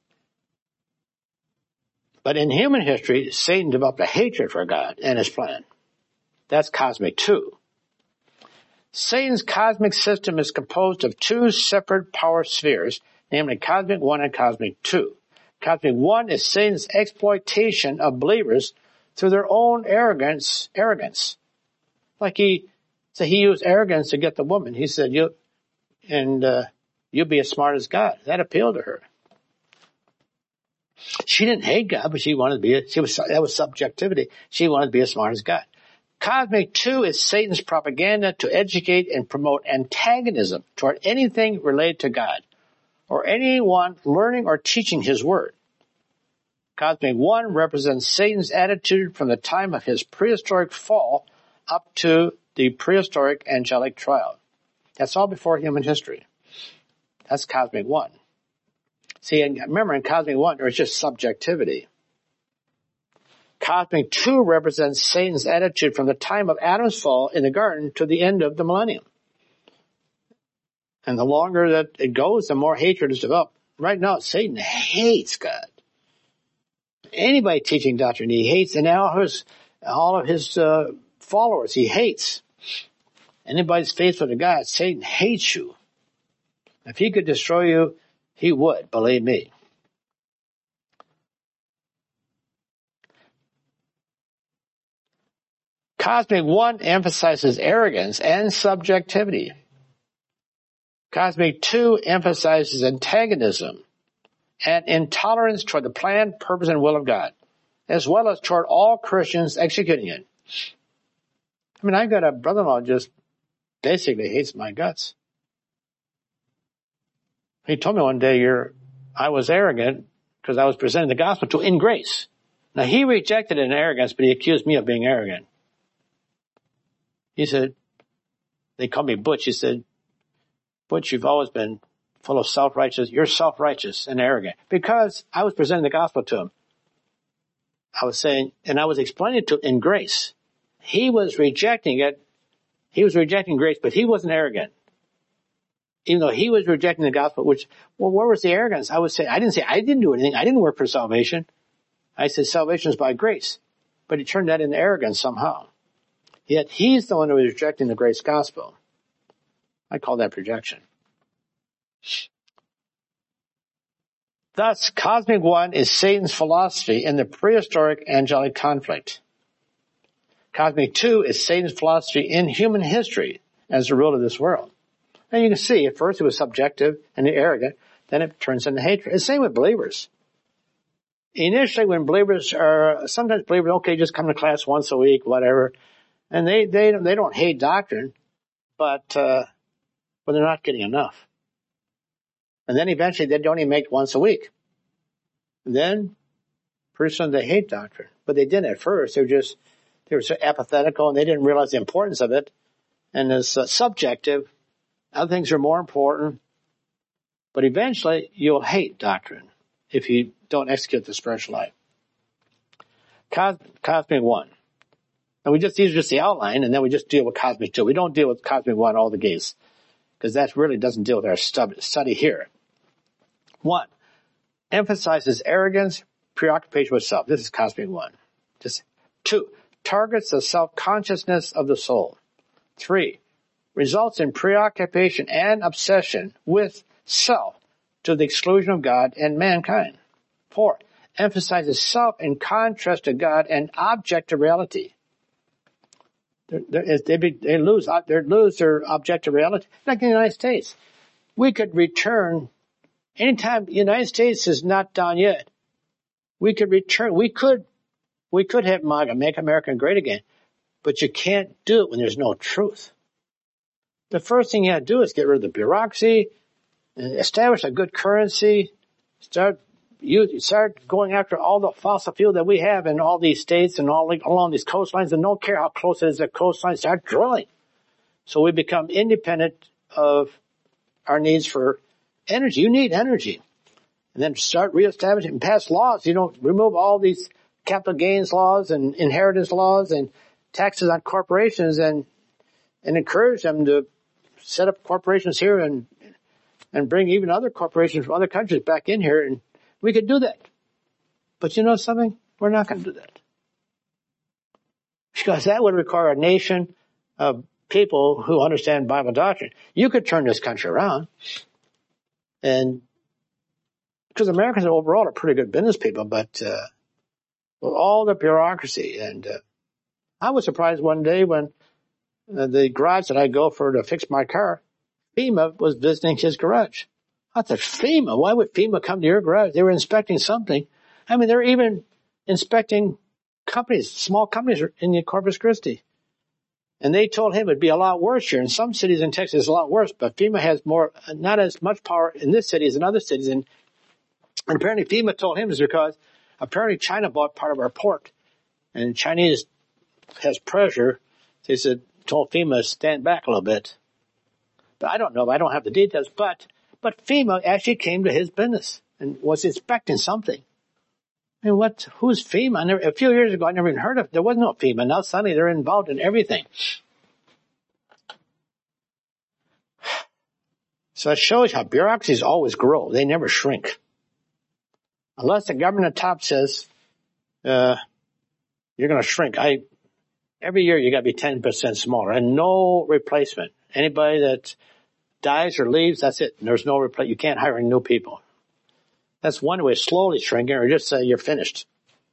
But in human history, Satan developed a hatred for God and His plan. That's Cosmic Two. Satan's cosmic system is composed of two separate power spheres, namely Cosmic One and Cosmic Two. Cosmic One is Satan's exploitation of believers through their own arrogance. Arrogance, like he, so he used arrogance to get the woman. He said, "You, and uh, you'll be as smart as God." That appealed to her. She didn't hate God, but she wanted to be. She was that was subjectivity. She wanted to be as smart as God. Cosmic Two is Satan's propaganda to educate and promote antagonism toward anything related to God or anyone learning or teaching His Word. Cosmic One represents Satan's attitude from the time of his prehistoric fall up to the prehistoric angelic trial. That's all before human history. That's Cosmic One. See, and remember in Cosmic One, there's just subjectivity. Cosmic Two represents Satan's attitude from the time of Adam's fall in the garden to the end of the millennium. And the longer that it goes, the more hatred is developed. Right now, Satan hates God. Anybody teaching doctrine, he hates, and all his, all of his uh, followers, he hates. Anybody's faithful to God, Satan hates you. If he could destroy you, he would, believe me. Cosmic One emphasizes arrogance and subjectivity. Cosmic Two emphasizes antagonism and intolerance toward the plan, purpose, and will of God, as well as toward all Christians executing it. I mean, I got a brother-in-law who just basically hates my guts. He told me one day, "You're, I was arrogant because I was presenting the gospel to in grace." Now, he rejected it in arrogance, but he accused me of being arrogant. He said, they call me Butch. He said, "Butch, you've always been full of self-righteous. You're self-righteous and arrogant." Because I was presenting the gospel to him. I was saying, and I was explaining it to him in grace. He was rejecting it. He was rejecting grace, but he wasn't arrogant. Even though he was rejecting the gospel, which, well, where was the arrogance? I would say, I didn't say, I didn't do anything. I didn't work for salvation. I said salvation is by grace. But he turned that into arrogance somehow. Yet he's the one who was rejecting the grace gospel. I call that projection. Thus, Cosmic One is Satan's philosophy in the prehistoric angelic conflict. Cosmic Two is Satan's philosophy in human history as the rule of this world. And you can see, at first it was subjective and arrogant, then it turns into hatred. It's the same with believers. Initially, when believers are, sometimes believers, okay, just come to class once a week, whatever, and they, they, they don't hate doctrine, but, uh, but they're not getting enough. And then eventually they don't even make it once a week. And then, pretty soon they hate doctrine. But they didn't at first. They were just, they were so apathetical and they didn't realize the importance of it. And it's uh, subjective. Other things are more important. But eventually you'll hate doctrine if you don't execute the spiritual life. Cos- Cosmic One. And we just, these are just the outline, and then we just deal with Cosmic Two. We don't deal with Cosmic One all the gates, because that really doesn't deal with our study here. One, emphasizes arrogance, preoccupation with self. This is Cosmic One. Just two, targets the self-consciousness of the soul. Three, results in preoccupation and obsession with self to the exclusion of God and mankind. Four, emphasizes self in contrast to God and objective reality. They're, they're, they, be, they lose they lose their objective reality. Like in the United States, we could return anytime the United States is not done yet. We could return. We could we could have MAGA, make America great again, but you can't do it when there's no truth. The first thing you have to do is get rid of the bureaucracy, establish a good currency, start you start going after all the fossil fuel that we have in all these states and all along these coastlines, and don't care how close it is to the coastline, start drilling. So we become independent of our needs for energy. You need energy. And then start reestablishing and pass laws. You know, remove all these capital gains laws and inheritance laws and taxes on corporations, and and encourage them to set up corporations here and and bring even other corporations from other countries back in here, and we could do that. But you know something? We're not going to do that. Because that would require a nation of people who understand Bible doctrine. You could turn this country around. And because Americans overall are pretty good business people, but uh, with all the bureaucracy. And uh, I was surprised one day when uh, the garage that I go for to fix my car, FEMA was visiting his garage. I thought, FEMA? Why would FEMA come to your garage? They were inspecting something. I mean, they're even inspecting companies, small companies in the Corpus Christi. And they told him it'd be a lot worse here. In some cities in Texas, it's a lot worse, but FEMA has more, not as much power in this city as in other cities. And, and apparently FEMA told him it's because apparently China bought part of our port. And Chinese has pressure. They said, told FEMA to stand back a little bit. But I don't know. I don't have the details. But But FEMA actually came to his business and was inspecting something. I mean, what, who's FEMA? I never, a few years ago, I never even heard of it. There was no FEMA. Now suddenly they're involved in everything. So it shows how bureaucracies always grow. They never shrink. Unless the government at top says, uh, you're going to shrink. I, every year you got to be ten percent smaller and no replacement. Anybody that dies or leaves, that's it. There's no replace. You can't hire any new people. That's one way, slowly shrinking, or just say you're finished.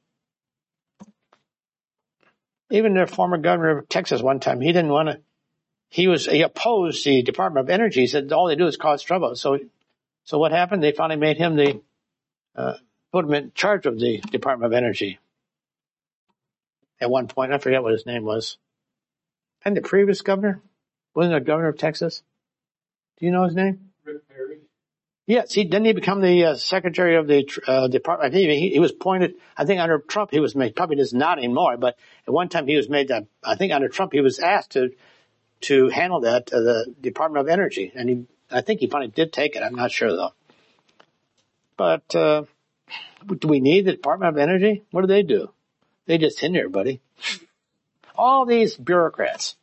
Even the former governor of Texas one time, he didn't want to, he was, he opposed the Department of Energy. He said all they do is cause trouble. So, so what happened? They finally made him the, uh, put him in charge of the Department of Energy. At one point, I forget what his name was. And the previous governor, wasn't the governor of Texas? Do you know his name? Rick Perry. Yes, he didn't he become the uh, secretary of the uh, department. I think he, he was appointed. I think under Trump he was made. Probably just not anymore, but at one time he was made. That, I think under Trump he was asked to to handle that uh, the Department of Energy, and he. I think he finally did take it. I'm not sure though. But uh, do we need the Department of Energy? What do they do? They just hinder everybody. All these bureaucrats.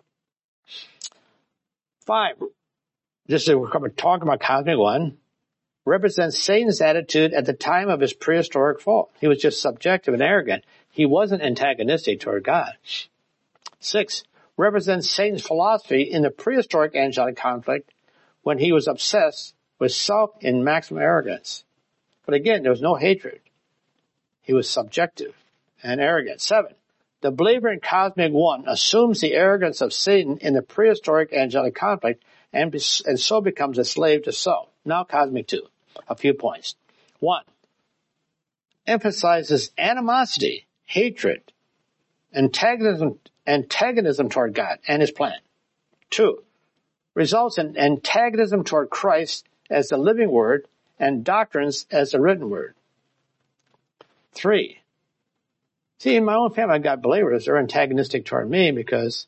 Five. Just as we're talking about Cosmic One, represents Satan's attitude at the time of his prehistoric fall. He was just subjective and arrogant. He wasn't antagonistic toward God. Six, represents Satan's philosophy in the prehistoric angelic conflict when he was obsessed with self in maximum arrogance. But again, there was no hatred. He was subjective and arrogant. Seven, the believer in cosmic one assumes the arrogance of Satan in the prehistoric angelic conflict and, be, and so becomes a slave to self. Now cosmic two, a few points. One, emphasizes animosity, hatred, antagonism, antagonism toward God and his plan. Two, results in antagonism toward Christ as the living word and doctrines as the written word. Three, see, in my own family, I've got believers that are antagonistic toward me because,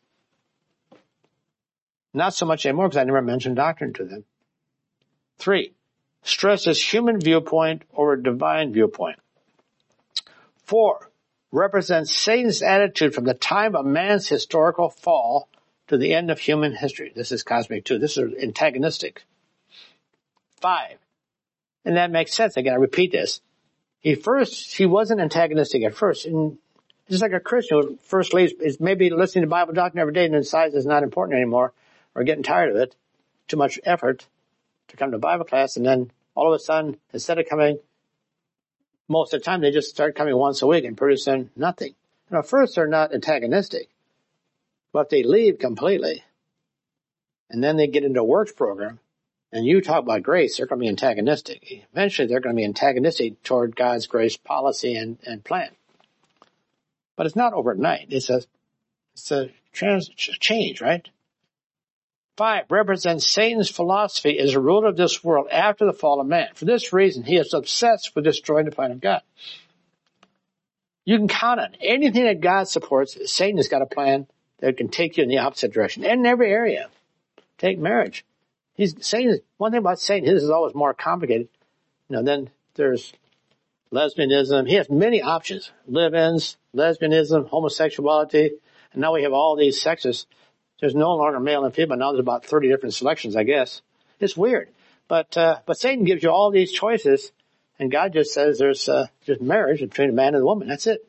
not so much anymore because I never mentioned doctrine to them. Three, stresses human viewpoint over divine viewpoint. Four, represents Satan's attitude from the time of man's historical fall to the end of human history. This is cosmic two. This is antagonistic. Five, and that makes sense. Again, I repeat this. He first, he wasn't antagonistic at first. And just like a Christian who first leaves, is maybe listening to Bible doctrine every day and decides it's not important anymore or getting tired of it, too much effort to come to Bible class, and then all of a sudden, instead of coming most of the time, they just start coming once a week and pretty soon nothing. And at first, they're not antagonistic, but they leave completely. And then they get into a works program, and you talk about grace, they're going to be antagonistic. Eventually, they're going to be antagonistic toward God's grace policy and, and plan. But it's not overnight. It's a, it's a trans, change, right? Five, represents Satan's philosophy as a ruler of this world after the fall of man. For this reason, he is obsessed with destroying the plan of God. You can count on anything that God supports. Satan has got a plan that can take you in the opposite direction. And in every area. Take marriage. He's Satan. One thing about Satan, his is always more complicated. You know, then there's lesbianism. He has many options. Live-ins, lesbianism, homosexuality, and now we have all these sexes. There's no longer male and female. Now there's about thirty different selections, I guess. It's weird. But, uh, but Satan gives you all these choices, and God just says there's, uh, just marriage between a man and a woman. That's it.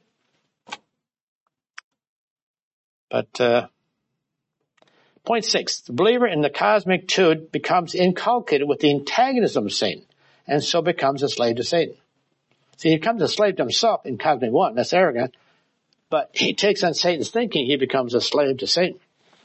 But, uh, point six, the believer in the cosmic two becomes inculcated with the antagonism of Satan, and so becomes a slave to Satan. See, he becomes a slave to himself in cosmic one. That's arrogant. But he takes on Satan's thinking. He becomes a slave to Satan.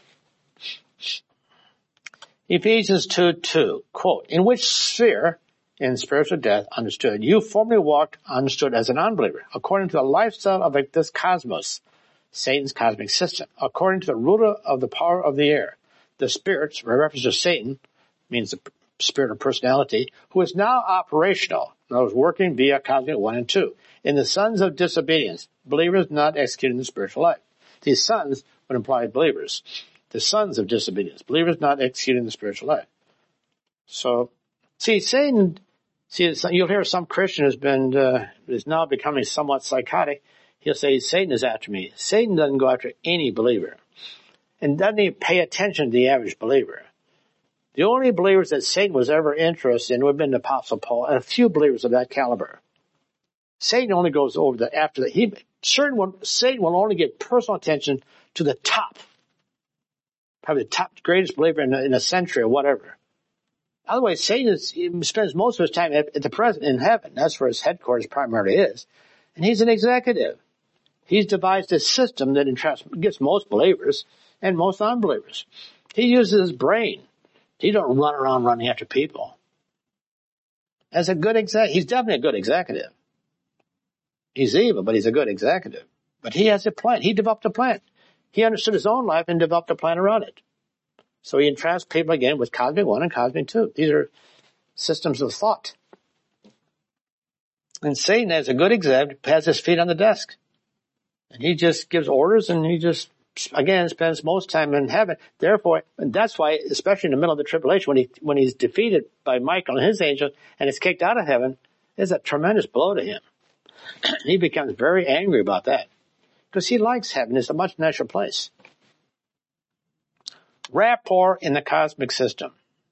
Ephesians two two, quote, in which sphere, in spiritual death, understood, you formerly walked, understood as an unbeliever, according to the lifestyle of this cosmos, Satan's cosmic system, according to the ruler of the power of the air, the spirits, by reference to Satan, means the spirit of personality, who is now operational, in other words, working via cosmic one and two, in the sons of disobedience, believers not executing the spiritual life. These sons would imply believers. The sons of disobedience, believers not executing the spiritual life. So, see, Satan, see, you'll hear some Christian has been, uh, is now becoming somewhat psychotic. He'll say, Satan is after me. Satan doesn't go after any believer. And doesn't even pay attention to the average believer. The only believers that Satan was ever interested in would have been the Apostle Paul and a few believers of that caliber. Satan only goes over the, after the, he, certain one, Satan will only give personal attention to the top. Probably the top, greatest believer in a, in a century or whatever. Otherwise, Satan is, he spends most of his time at, at the present in heaven. That's where his headquarters primarily is. And he's an executive. He's devised a system that entrusts, gets most believers and most unbelievers. He uses his brain. He don't run around running after people. As a good exec, he's definitely a good executive. He's evil, but he's a good executive. But he has a plan. He developed a plan. He understood his own life and developed a plan around it. So he entrusts people again with cosmic one and cosmic two. These are systems of thought. And Satan, as a good executive, has his feet on the desk. And he just gives orders, and he just, again, spends most time in heaven. Therefore, and that's why, especially in the middle of the tribulation, when he when he's defeated by Michael and his angels and is kicked out of heaven, is a tremendous blow to him. He becomes very angry about that. Because he likes heaven. It's a much nicer place. Rapport in the cosmic system.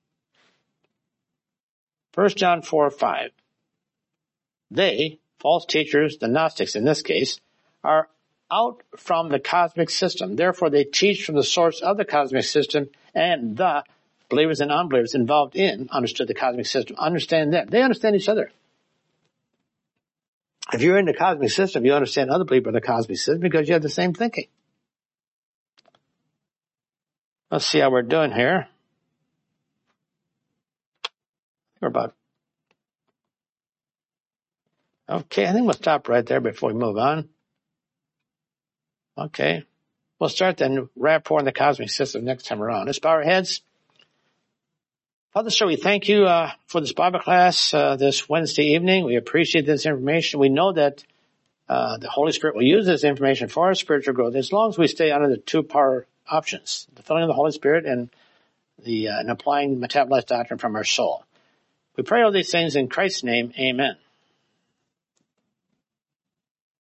First John four five. They, false teachers, the Gnostics in this case, are out from the cosmic system. Therefore, they teach from the source of the cosmic system, and the believers and unbelievers involved in, understood the cosmic system, understand them. They understand each other. If you're in the cosmic system, you understand other people in the cosmic system because you have the same thinking. Let's see how we're doing here. We're about, okay, I think we'll stop right there before we move on. Okay. We'll start then rapport in the cosmic system next time around. Let's bow our heads. Father, so we thank you uh, for this Bible class uh, this Wednesday evening. We appreciate this information. We know that uh, the Holy Spirit will use this information for our spiritual growth as long as we stay under the two power options, the filling of the Holy Spirit and the uh, and applying metabolized doctrine from our soul. We pray all these things in Christ's name. Amen.